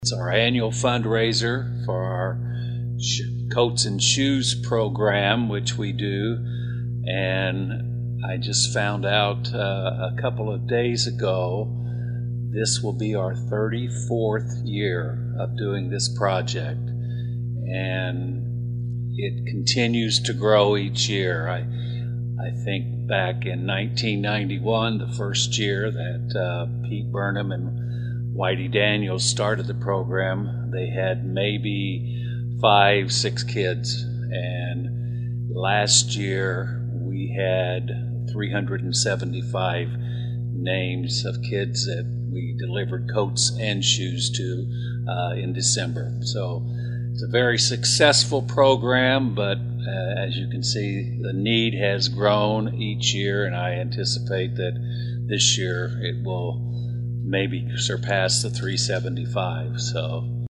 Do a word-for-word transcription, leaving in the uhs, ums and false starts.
It's our annual fundraiser for our Coats and Shoes program, which we do. And I just found out uh, a couple of days ago, this will be our thirty-fourth year of doing this project. And it continues to grow each year. I, I think back in nineteen ninety-one, the first year that uh, Pete Burnham and Whitey Daniels started the program, they had maybe five, six kids. And last year we had three hundred seventy-five names of kids that we delivered coats and shoes to uh, in December. So it's a very successful program, but uh, as you can see, the need has grown each year, and I anticipate that this year it will maybe surpass the three seventy-five. So